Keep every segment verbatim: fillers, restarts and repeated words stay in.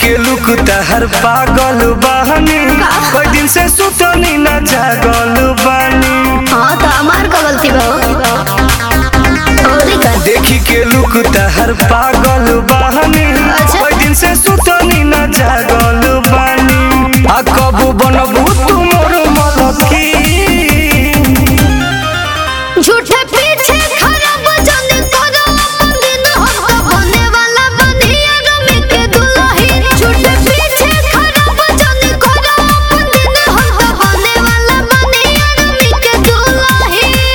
के लुक तहर पागल बानी, कोई दिन से सुतनी न जागल बानी। हाँ तो हमार का गलती बा। देखी के लुक तहर पागल बानी, कोई दिन से सुतनी न जागल बानी। आ कब बनबू तू मोर मलकी, झूठे पीछे खराब जाने करो अपन दिन हो होने वाला बनिया रमी के दुल्हन। झूठे पीछे खराब जाने करो अपन दिन हो होने वाला बनिया रमी के दुल्हन।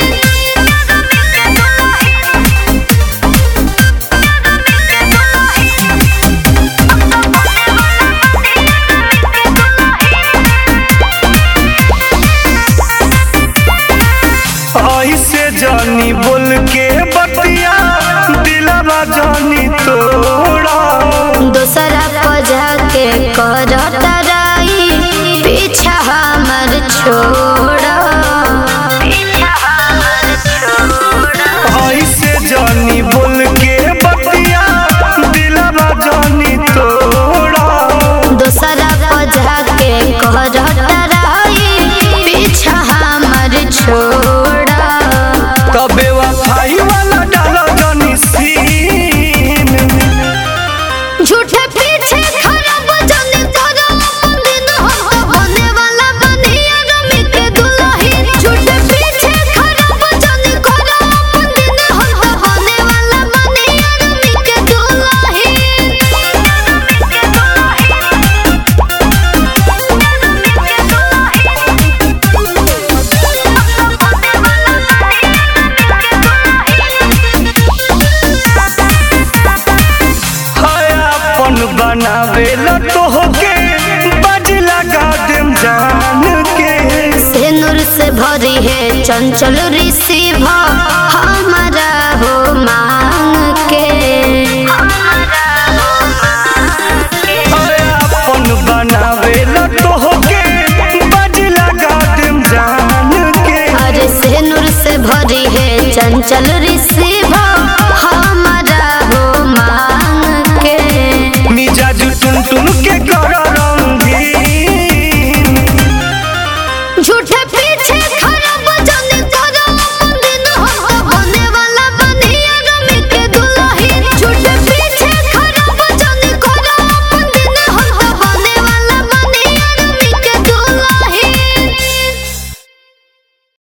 ऐसे जानी बोल के बतिया दिलवा जानी तोड़ा। दूसरा पजा के करता रही पीछा हमर छोड़ा। ऐसे जानी बोल के बतिया दिलवा जानी तोड़ा। दूसरा पजा के करता रही पीछा हमर छोड़ा। तबे वफाई वाला डाला जानी सीन, झूठे पीछे खराब जाने करो अपन दिन हो होने वाला बनिया रमी के दुल्हन। झूठे पीछे खराब जाने करो अपन दिन हो होने वाला बनिया रमी के दुल्हन। अपन बनावेला तोहके बज लगा देम जान के। सिनुर से भरी है चंचल रिसीव हमारा हो मांग के। अपन बनावेला तोहके बज लगा देम जान के। अरे सिनुर से भरी है चंचल रिसीव